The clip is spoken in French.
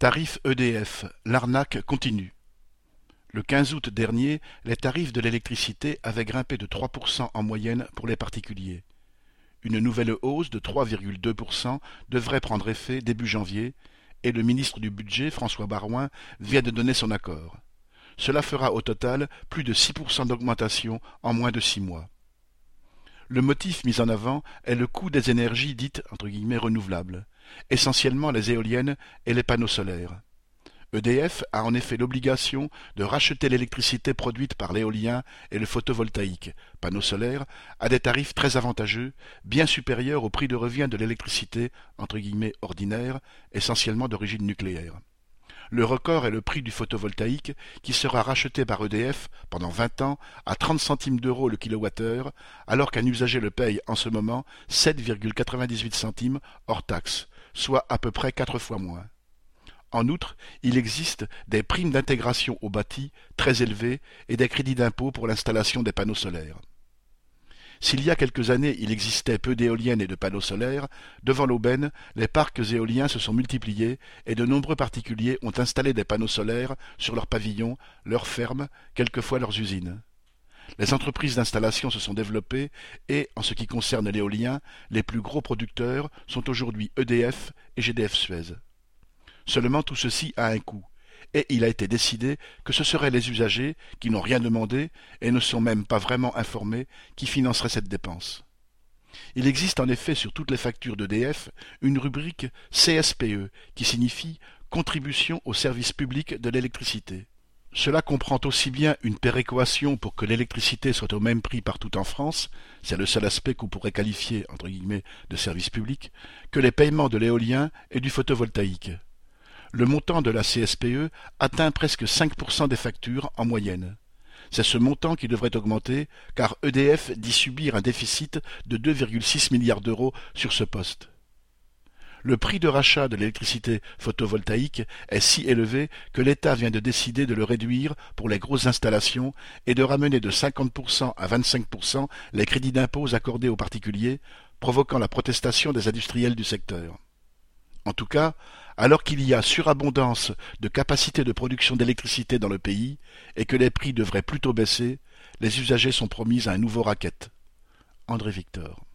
Tarifs EDF, l'arnaque continue. Le 15 août dernier, les tarifs de l'électricité avaient grimpé de 3% en moyenne pour les particuliers. Une nouvelle hausse de 3,2% devrait prendre effet début janvier, et le ministre du Budget, François Baroin, vient de donner son accord. Cela fera au total plus de 6% d'augmentation en moins de 6 mois. Le motif mis en avant est le coût des énergies dites entre guillemets renouvelables, essentiellement les éoliennes et les panneaux solaires. EDF a en effet l'obligation de racheter l'électricité produite par l'éolien et le photovoltaïque, panneaux solaires, à des tarifs très avantageux, bien supérieurs au prix de revient de l'électricité entre guillemets ordinaire, essentiellement d'origine nucléaire. Le record est le prix du photovoltaïque qui sera racheté par EDF pendant 20 ans à 30 centimes d'euros le kilowattheure, alors qu'un usager le paye en ce moment 7,98 centimes hors taxe, soit à peu près 4 fois moins. En outre, il existe des primes d'intégration au bâti très élevées et des crédits d'impôt pour l'installation des panneaux solaires. S'il y a quelques années il existait peu d'éoliennes et de panneaux solaires, devant l'aubaine, les parcs éoliens se sont multipliés et de nombreux particuliers ont installé des panneaux solaires sur leurs pavillons, leurs fermes, quelquefois leurs usines. Les entreprises d'installation se sont développées et, en ce qui concerne l'éolien, les plus gros producteurs sont aujourd'hui EDF et GDF Suez. Seulement tout ceci a un coût, et il a été décidé que ce seraient les usagers, qui n'ont rien demandé et ne sont même pas vraiment informés, qui financeraient cette dépense. Il existe en effet sur toutes les factures d'EDF une rubrique CSPE, qui signifie Contribution au service public de l'électricité. Cela comprend aussi bien une péréquation pour que l'électricité soit au même prix partout en France, c'est le seul aspect qu'on pourrait qualifier entre guillemets de service public, que les paiements de l'éolien et du photovoltaïque. Le montant de la CSPE atteint presque 5% des factures en moyenne. C'est ce montant qui devrait augmenter, car EDF dit subir un déficit de 2,6 milliards d'euros sur ce poste. Le prix de rachat de l'électricité photovoltaïque est si élevé que l'État vient de décider de le réduire pour les grosses installations et de ramener de 50% à 25% les crédits d'impôt accordés aux particuliers, provoquant la protestation des industriels du secteur. En tout cas, alors qu'il y a surabondance de capacités de production d'électricité dans le pays et que les prix devraient plutôt baisser, les usagers sont promis à un nouveau racket. André Victor.